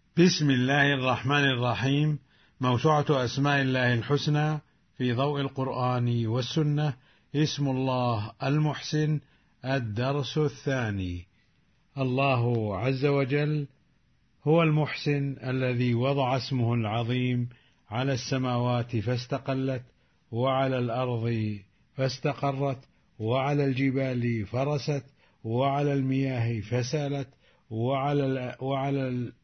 بسم الله الرحمن الرحيم. موسوعة أسماء الله الحسنى في ضوء القرآن والسنة. اسم الله المحسن. الدرس الثاني. الله عز وجل هو المحسن الذي وضع اسمه العظيم على السماوات فاستقلت، وعلى الأرض فاستقرت، وعلى الجبال فرست، وعلى المياه فسالت، وعلى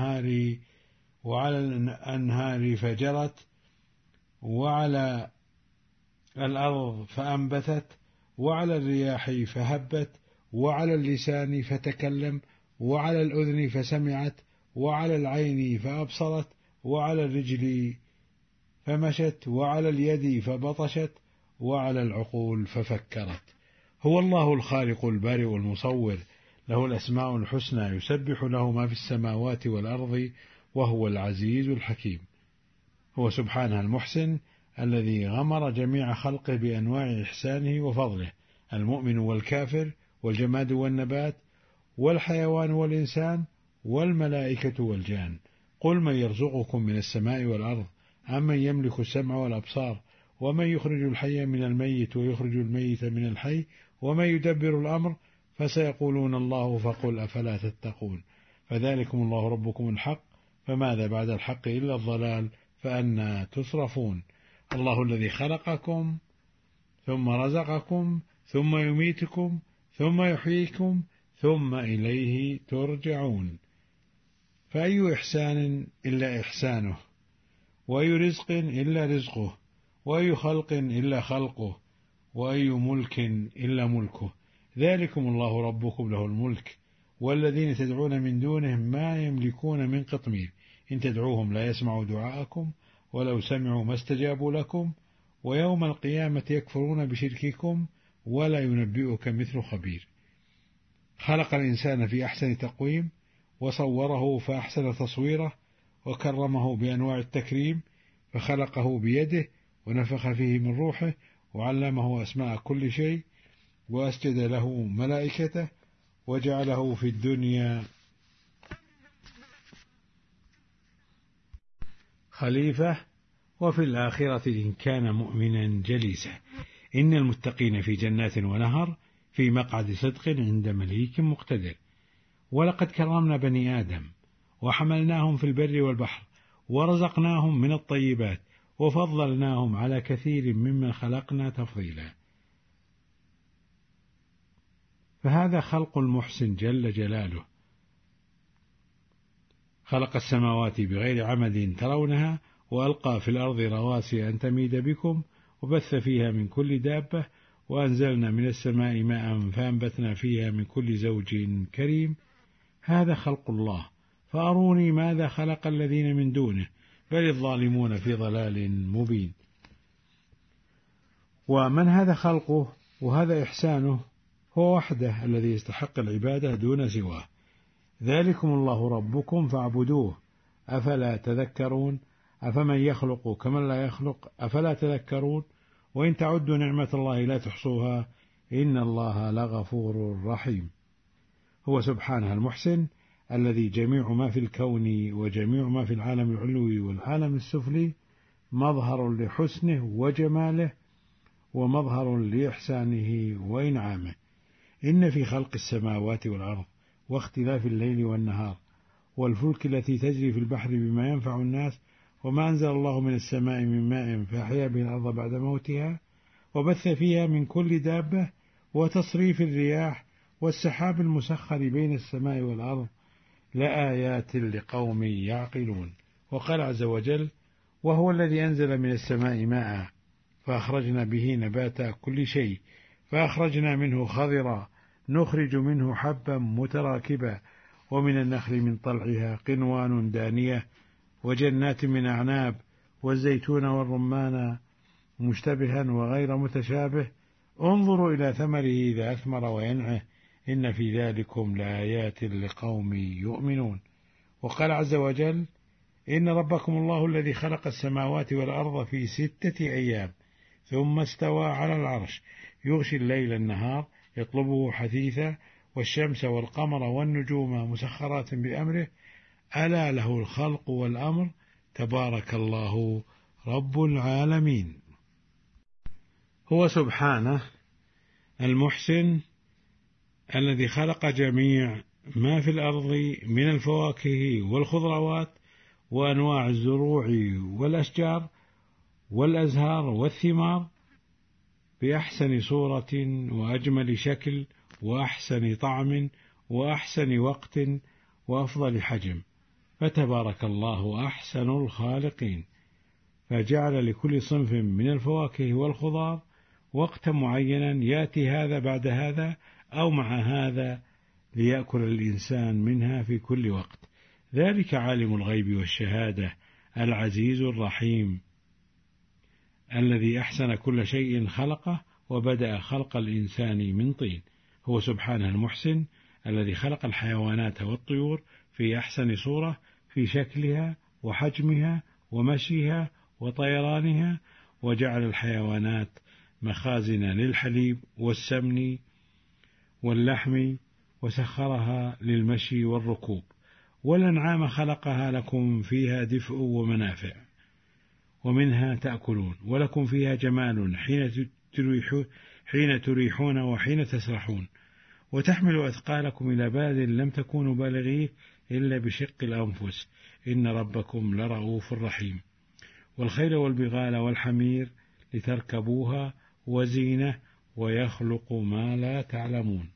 الأنهار فجرت، وعلى الأرض فأنبتت، وعلى الرياح فهبت، وعلى اللسان فتكلم، وعلى الأذن فسمعت، وعلى العين فأبصرت، وعلى الرجل فمشت، وعلى اليد فبطشت، وعلى العقول ففكرت. هو الله الخالق البارئ المصور، له الأسماء الحسنى، يسبح له ما في السماوات والأرض، وهو العزيز الحكيم. هو سبحانه المحسن الذي غمر جميع خلقه بأنواع إحسانه وفضله، المؤمن والكافر، والجماد والنبات، والحيوان والإنسان، والملائكة والجان. قل من يرزقكم من السماء والأرض، أمن يملك السمع والأبصار، ومن يخرج الحي من الميت ويخرج الميت من الحي، ومن يدبر الأمر، فسيقولون الله، فقل أفلا تتقون. فذلكم الله ربكم الحق، فماذا بعد الحق إلا الضلال، فأنى تصرفون. الله الذي خلقكم ثم رزقكم ثم يميتكم ثم يحييكم ثم إليه ترجعون. فأي إحسان إلا إحسانه، وأي رزق إلا رزقه، وأي خلق إلا خلقه، وأي ملك إلا ملكه. ذلكم الله ربكم له الملك، والذين تدعون من دونه ما يملكون من قطمير، إن تدعوهم لا يسمعوا دعاءكم، ولو سمعوا ما استجابوا لكم، ويوم القيامة يكفرون بشرككم، ولا ينبئك مثل خبير. خلق الإنسان في أحسن تقويم، وصوره فأحسن تصويره، وكرمه بأنواع التكريم، فخلقه بيده، ونفخ فيه من روحه، وعلمه أسماء كل شيء، وأسجد له ملائكته، وجعله في الدنيا خليفة، وفي الآخرة إن كان مؤمنا جليسا. إن المتقين في جنات ونهر، في مقعد صدق عند مليك مقتدر. ولقد كرمنا بني آدم، وحملناهم في البر والبحر، ورزقناهم من الطيبات، وفضلناهم على كثير ممن خلقنا تفضيلا. فهذا خلق المحسن جل جلاله. خلق السماوات بغير عمد ترونها، وألقى في الأرض رواسي أن تميد بكم، وبث فيها من كل دابة، وأنزلنا من السماء ماء فأنبتنا فيها من كل زوج كريم. هذا خلق الله، فأروني ماذا خلق الذين من دونه، بل الظالمون في ضلال مبين. ومن هذا خلقه وهذا إحسانه، هو وحده الذي يستحق العبادة دون سواه. ذلكم الله ربكم فاعبدوه، أفلا تذكرون؟ أفمن يخلق كمن لا يخلق، أفلا تذكرون؟ وإن تعدوا نعمة الله لا تحصوها، إن الله لغفور رحيم. هو سبحانه المحسن الذي جميع ما في الكون وجميع ما في العالم العلوي والعالم السفلي مظهر لحسنه وجماله، ومظهر لإحسانه وإنعامه. إن في خلق السماوات والأرض، واختلاف الليل والنهار، والفلك التي تجري في البحر بما ينفع الناس، وما أنزل الله من السماء من ماء فأحيا به الأرض بعد موتها، وبث فيها من كل دابة، وتصريف الرياح، والسحاب المسخر بين السماء والأرض، لآيات لقوم يعقلون. وقال عز وجل: وهو الذي أنزل من السماء ماء فأخرجنا به نبات كل شيء، فأخرجنا منه خضرا نخرج منه حبا متراكبا، ومن النخل من طلعها قنوان دانية، وجنات من أعناب، والزيتون والرمان مشتبها وغير متشابه، انظروا إلى ثمره إذا أثمر وينعه، إن في ذلكم لآيات لقوم يؤمنون. وقال عز وجل: إن ربكم الله الذي خلق السماوات والأرض في 6 أيام ثم استوى على العرش، يغشي الليل النهار يطلبه حثيثا، والشمس والقمر والنجوم مسخرات بأمره، ألا له الخلق والأمر، تبارك الله رب العالمين. هو سبحانه المحسن الذي خلق جميع ما في الأرض من الفواكه والخضروات وأنواع الزروع والأشجار والأزهار والثمار بأحسن صورة وأجمل شكل وأحسن طعم وأحسن وقت وأفضل حجم، فتبارك الله أحسن الخالقين. فجعل لكل صنف من الفواكه والخضار وقتا معينا يأتي هذا بعد هذا أو مع هذا ليأكل الإنسان منها في كل وقت. ذلك عالم الغيب والشهادة العزيز الرحيم الذي أحسن كل شيء خلقه وبدأ خلق الإنسان من طين. هو سبحانه المحسن الذي خلق الحيوانات والطيور في أحسن صورة في شكلها وحجمها ومشيها وطيرانها، وجعل الحيوانات مخازن للحليب والسمن واللحم وسخرها للمشي والركوب، والأنعام خلقها لكم فيها دفء ومنافع ومنها تأكلون، ولكم فيها جمال حين تريحون وحين تسرحون، وتحمل أثقالكم إلى بلد لم تكونوا بالغيه إلا بشق الأنفس، إن ربكم لرؤوف رحيم. والخيل والبغال والحمير لتركبوها وزينة ويخلق ما لا تعلمون.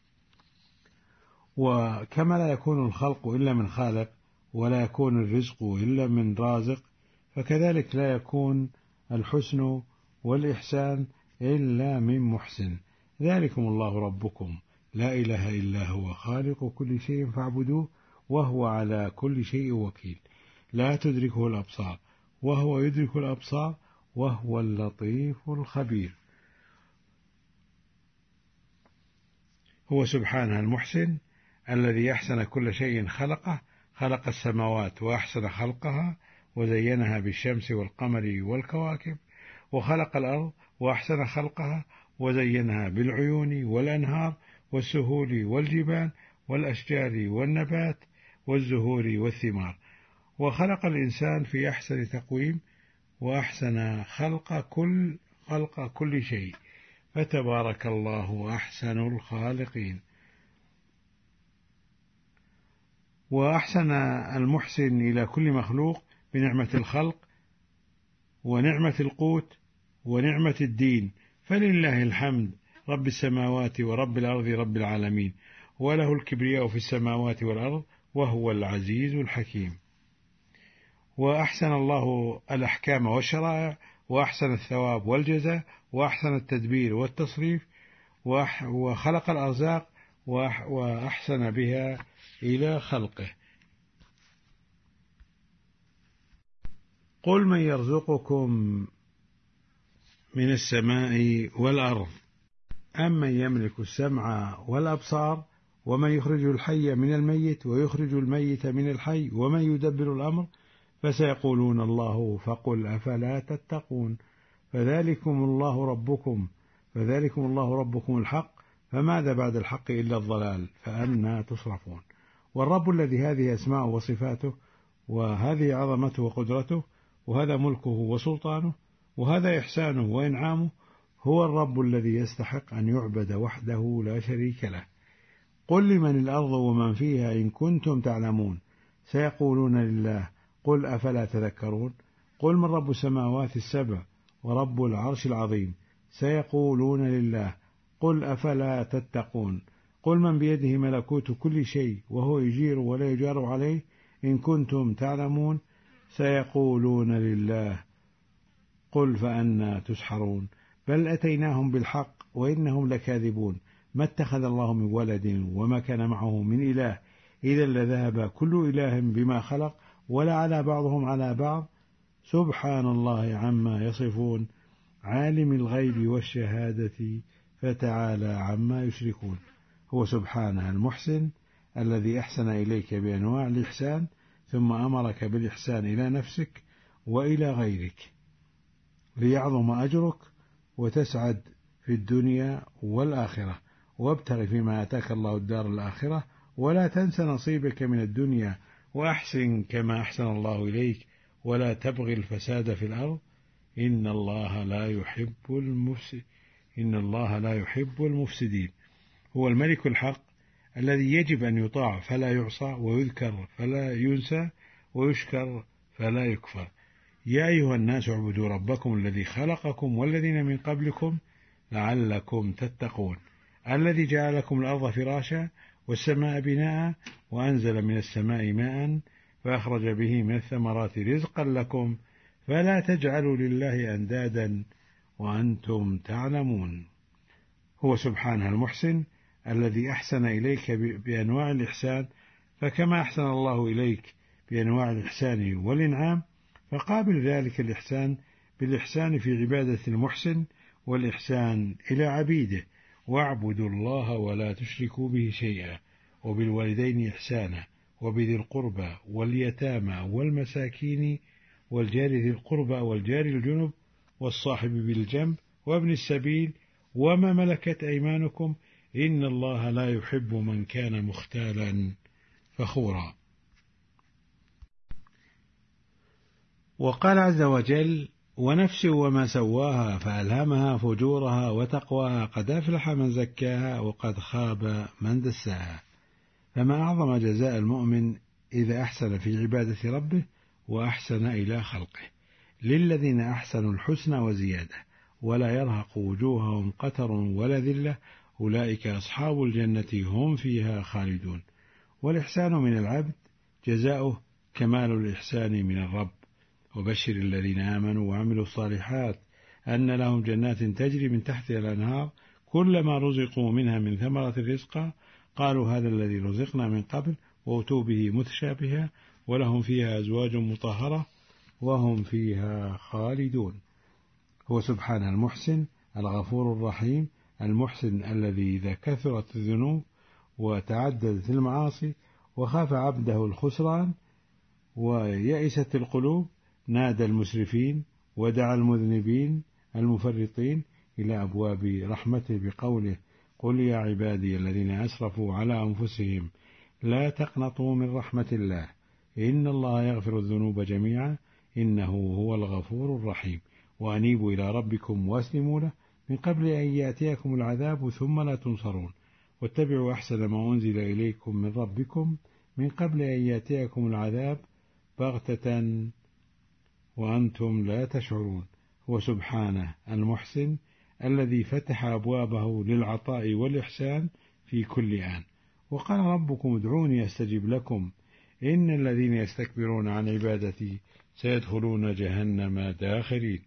وكما لا يكون الخلق إلا من خالق ولا يكون الرزق إلا من رازق، فكذلك لا يكون الحسن والإحسان إلا من محسن. ذلكم الله ربكم لا إله إلا هو خالق كل شيء فاعبدوه وهو على كل شيء وكيل، لا تدركه الأبصار وهو يدرك الأبصار وهو اللطيف الخبير. هو سبحانه المحسن الذي أحسن كل شيء خلقه، خلق السماوات وأحسن خلقها وزينها بالشمس والقمر والكواكب، وخلق الأرض وأحسن خلقها وزينها بالعيون والأنهار والسهول والجبال والأشجار والنبات والزهور والثمار، وخلق الإنسان في أحسن تقويم وأحسن خلق كل شيء، فتبارك الله أحسن الخالقين. وأحسن المحسن إلى كل مخلوق بنعمة الخلق ونعمة القوت ونعمة الدين، فلله الحمد رب السماوات ورب الأرض رب العالمين، وله الكبرياء في السماوات والأرض وهو العزيز الحكيم. وأحسن الله الأحكام والشرائع، وأحسن الثواب والجزاء، وأحسن التدبير والتصريف، وخلق الأرزاق وأحسن بها إلى خلقه. قل من يرزقكم من السماء والأرض أمن يملك السمع والأبصار ومن يخرج الحي من الميت ويخرج الميت من الحي ومن يدبر الأمر، فسيقولون الله فقل أفلا تتقون. فذلكم الله ربكم الحق، فماذا بعد الحق إلا الضلال، فأنى تصرفون. والرب الذي هذه أسماءه وصفاته وهذه عظمته وقدرته وهذا ملكه وسلطانه وهذا إحسانه وإنعامه، هو الرب الذي يستحق أن يعبد وحده لا شريك له. قل لمن الأرض ومن فيها إن كنتم تعلمون، سيقولون لله قل أفلا تذكرون. قل من رب السماوات السبع ورب العرش العظيم، سيقولون لله قل أفلا تتقون. قل من بيده ملكوت كل شيء وهو يجير ولا يجار عليه إن كنتم تعلمون، سيقولون لله قل فأنى تسحرون. بل أتيناهم بالحق وإنهم لكاذبون. ما اتخذ الله من ولد وما كان معه من إله، إذا لذهب كل إله بما خلق ولا على بعضهم على بعض، سبحان الله عما يصفون، عالم الغيب والشهادة فتعالى عما يشركون. هو سبحانه المحسن الذي أحسن إليك بأنواع الإحسان، ثم أمرك بالإحسان إلى نفسك وإلى غيرك ليعظم أجرك وتسعد في الدنيا والآخرة. وابتغ فيما آتاك الله الدار الآخرة ولا تنس نصيبك من الدنيا وأحسن كما أحسن الله إليك ولا تبغي الفساد في الأرض إن الله لا يحب المفسدين. هو الملك الحق الذي يجب أن يطاع فلا يعصى، ويذكر فلا ينسى، ويشكر فلا يكفر. يا أيها الناس اعبدوا ربكم الذي خلقكم والذين من قبلكم لعلكم تتقون، الذي جعل لكم الأرض فراشا والسماء بناء وأنزل من السماء ماء فأخرج به من الثمرات رزقا لكم فلا تجعلوا لله أندادا وأنتم تعلمون. هو سبحانه المحسن الذي أحسن إليك بأنواع الإحسان، فكما أحسن الله إليك بأنواع الإحسان والإنعام فقابل ذلك الإحسان بالإحسان في عبادة المحسن والإحسان إلى عبيده. واعبدوا الله ولا تشركوا به شيئا وبالوالدين إحسانا وبذي القربى واليتامى والمساكين والجار ذي القربى والجار الجنب والصاحب بالجنب وابن السبيل وما ملكت أيمانكم إن الله لا يحب من كان مختالا فخورا. وقال عز وجل: ونفس وما سواها فألهمها فجورها وتقواها قد أفلح من زكاها وقد خاب من دساها. فما أعظم جزاء المؤمن إذا أحسن في عبادة ربه وأحسن إلى خلقه. للذين أحسنوا الحسنى وزيادة ولا يرهق وجوههم قتر ولا ذلة أولئك أصحاب الجنة هم فيها خالدون. والإحسان من العبد جزاؤه كمال الإحسان من الرب. وبشر الذين آمنوا وعملوا الصالحات أن لهم جنات تجري من تحتها الأنهار كلما رزقوا منها من ثمرة رزقا قالوا هذا الذي رزقنا من قبل وأتوا به متشابها ولهم فيها أزواج مطهرة وهم فيها خالدون. هو سبحانه المحسن الغفور الرحيم، المحسن الذي إذا كثرت الذنوب وتعددت المعاصي وخاف عبده الخسران ويئست القلوب نادى المسرفين ودعا المذنبين المفرطين إلى أبواب رحمته بقوله: قل يا عبادي الذين أسرفوا على أنفسهم لا تقنطوا من رحمة الله إن الله يغفر الذنوب جميعا إنه هو الغفور الرحيم. وأنيبوا إلى ربكم وأسلموا له من قبل أن يأتيكم العذاب ثم لا تنصرون واتبعوا أحسن ما أنزل إليكم من ربكم من قبل أن يأتيكم العذاب بغتة وأنتم لا تشعرون. هو سبحانه المحسن الذي فتح أبوابه للعطاء والإحسان في كل آن. وقال ربكم ادعوني أستجب لكم إن الذين يستكبرون عن عبادتي سيدخلون جهنم داخرين.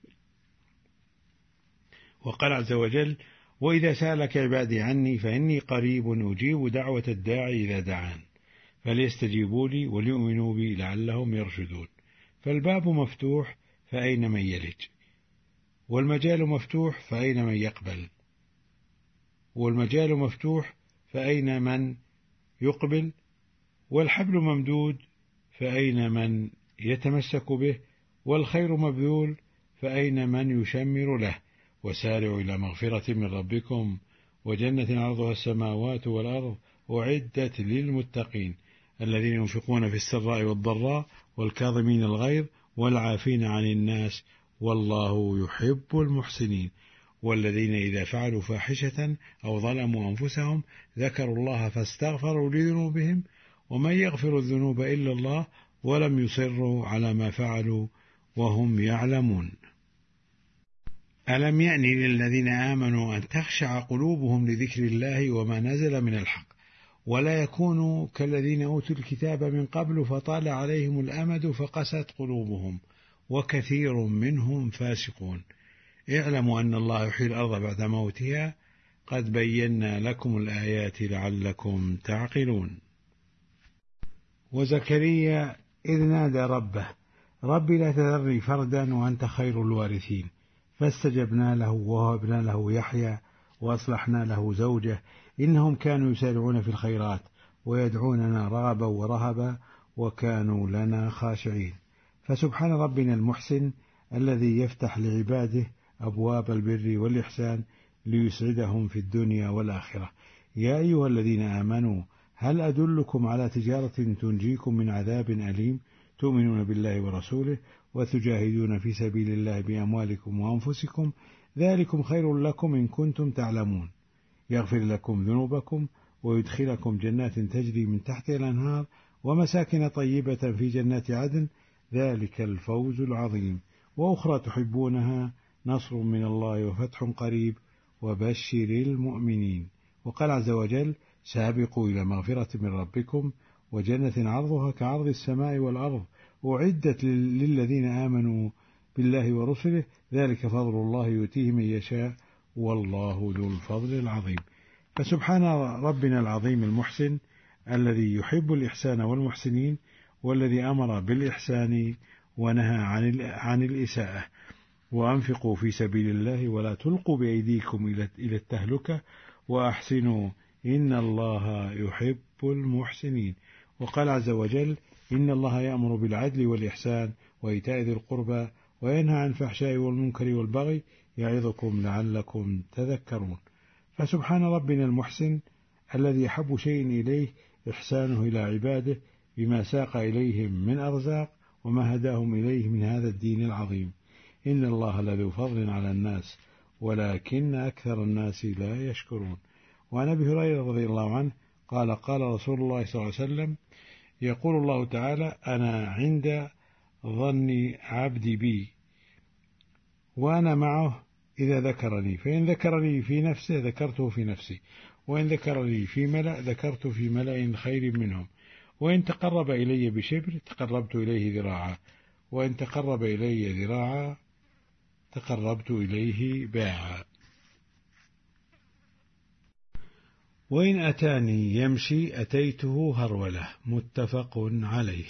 وقال عز وجل: وإذا سألك عبادي عني فإني قريب أجيب دعوة الداعي إذا دعان فليستجيبوا لي وليؤمنوا بي لعلهم يرشدون. فالباب مفتوح فأين من يلج، والمجال مفتوح فأين من يقبل، والمجال مفتوح فأين من يقبل، والحبل ممدود فأين من يتمسك به، والخير مبذول فأين من يشمر له. وسارعوا إلى مغفرة من ربكم وجنة عرضها السماوات والأرض أعدت للمتقين الذين ينفقون في السراء والضراء والكاظمين الغيظ والعافين عن الناس والله يحب المحسنين. والذين إذا فعلوا فاحشة أو ظلموا أنفسهم ذكروا الله فاستغفروا لذنوبهم ومن يغفر الذنوب إلا الله ولم يصروا على ما فعلوا وهم يعلمون. ألم يأن للذين آمنوا أن تخشع قلوبهم لذكر الله وما نزل من الحق ولا يكونوا كالذين أوتوا الكتاب من قبل فطال عليهم الأمد فقست قلوبهم وكثير منهم فاسقون. اعلموا أن الله يحيي الأرض بعد موتها قد بينا لكم الآيات لعلكم تعقلون. وزكريا إذ نادى ربه رب لا تذرني فردا وأنت خير الوارثين فاستجبنا له ووهبنا له يحيى وأصلحنا له زوجه إنهم كانوا يسارعون في الخيرات ويدعوننا رغبا ورهبا وكانوا لنا خاشعين. فسبحان ربنا المحسن الذي يفتح لعباده أبواب البر والإحسان ليسعدهم في الدنيا والآخرة. يا أيها الذين آمنوا هل أدلكم على تجارة تنجيكم من عذاب أليم تؤمنون بالله ورسوله وتجاهدون في سبيل الله بأموالكم وأنفسكم ذلكم خير لكم إن كنتم تعلمون يغفر لكم ذنوبكم ويدخلكم جنات تجري من تحتها الأنهار ومساكن طيبة في جنات عدن ذلك الفوز العظيم وأخرى تحبونها نصر من الله وفتح قريب وبشر المؤمنين. وقال عز وجل سابقوا إلى مغفرة من ربكم وجنة عرضها كعرض السماء والأرض أعدت للذين آمنوا بالله ورسله ذلك فضل الله يؤتيه من يشاء والله ذو الفضل العظيم. فسبحان ربنا العظيم المحسن الذي يحب الإحسان والمحسنين والذي أمر بالإحسان ونهى عن الإساءة وأنفقوا في سبيل الله ولا تلقوا بأيديكم إلى التهلكة وأحسنوا إن الله يحب المحسنين. وقال عز وجل إن الله يأمر بالعدل والإحسان وإيتاء ذي القربى وينهى عن الفحشاء والمنكر والبغي يعظكم لعلكم تذكرون. فسبحان ربنا المحسن الذي يحب شيء إليه إحسانه إلى عباده بما ساق إليهم من أرزاق وما هداهم إليه من هذا الدين العظيم. إن الله لذو فضل على الناس ولكن أكثر الناس لا يشكرون. وعن أبي هريرة رضي الله عنه قال قال رسول الله صلى الله عليه وسلم يقول الله تعالى أنا عند ظن عبدي بي وأنا معه إذا ذكرني فإن ذكرني في نفسه ذكرته في نفسي وإن ذكرني في ملأ ذكرته في ملأ خير منهم وإن تقرب إلي بشبر تقربت إليه ذراعا وإن تقرب إلي ذراعا تقربت إليه باعا. وإن أتاني يمشي أتيته هرولة متفق عليه.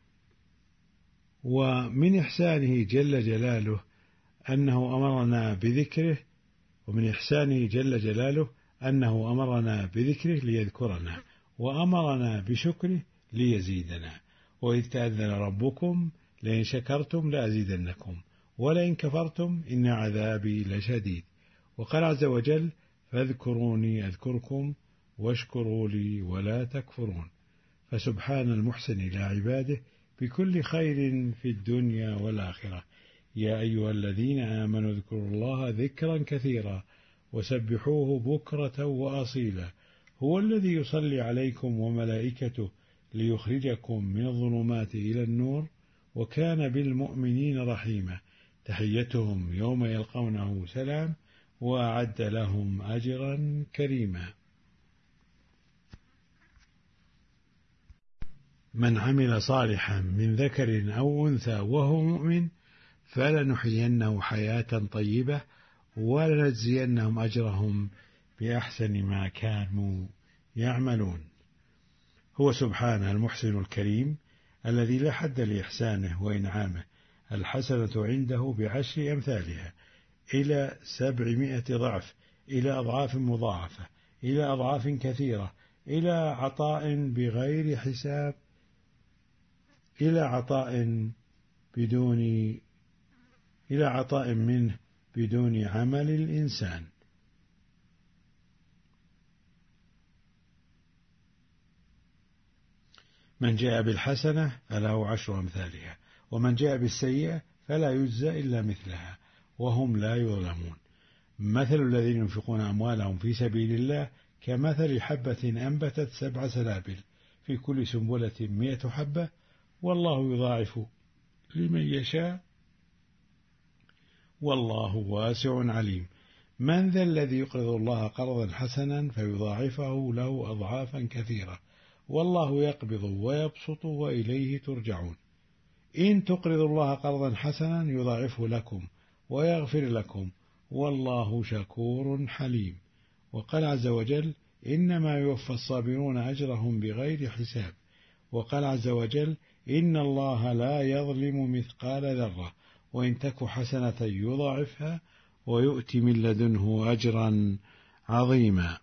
ومن إحسانه جل جلاله أنه أمرنا بذكره ومن إحسانه جل جلاله أنه أمرنا بذكره ليذكرنا وأمرنا بشكره ليزيدنا. وإذ تأذن ربكم لئن شكرتم لأزيدنكم ولئن كفرتم إن عذابي لشديد. وقال عز وجل فاذكروني أذكركم واشكروا لي ولا تكفرون. فسبحان المحسن إلى عباده بكل خير في الدنيا والآخرة. يا أيها الذين آمنوا اذكروا الله ذكرا كثيرا وسبحوه بكرة وأصيلا هو الذي يصلي عليكم وملائكته ليخرجكم من الظلمات إلى النور وكان بالمؤمنين رحيما. تحيتهم يوم يلقونه سلام وأعد لهم أجرا كريما. من عمل صالحا من ذكر أو أنثى وهو مؤمن فلنحيينه حياة طيبة ولنجزينهم أجرهم بأحسن ما كانوا يعملون. هو سبحانه المحسن الكريم الذي لا حد لإحسانه وإنعامه. الحسنة عنده بعشر أمثالها إلى 700 ضعف إلى أضعاف مضاعفة إلى أضعاف كثيرة إلى عطاء بغير حساب إلى عطاء منه بدون عمل الإنسان. من جاء بالحسنة فله 10 أمثالها ومن جاء بالسيئة فلا يجزى إلا مثلها وهم لا يظلمون. مثل الذين ينفقون أموالهم في سبيل الله كمثل حبة أنبتت 7 سنابل في كل سنبلة 100 حبة والله يضاعف لمن يشاء والله واسع عليم. من ذا الذي يقرض الله قرضا حسنا فيضاعفه له أضعافا كثيرة والله يقبض ويبسط وإليه ترجعون. إن تقرضوا الله قرضا حسنا يضاعفه لكم ويغفر لكم والله شكور حليم. وقال عز وجل إنما يوفى الصابرون أجرهم بغير حساب. وقال عز وجل إن الله لا يظلم مثقال ذرة وإن تك حسنة يضاعفها ويؤتي من لدنه أجرا عظيما.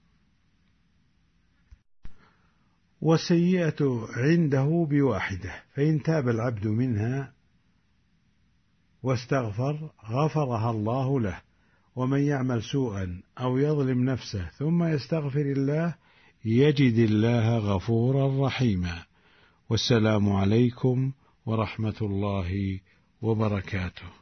والسيئة عنده بواحدة فإن تاب العبد منها واستغفر غفرها الله له. ومن يعمل سوءا أو يظلم نفسه ثم يستغفر الله يجد الله غفورا رحيما. والسلام عليكم ورحمة الله وبركاته.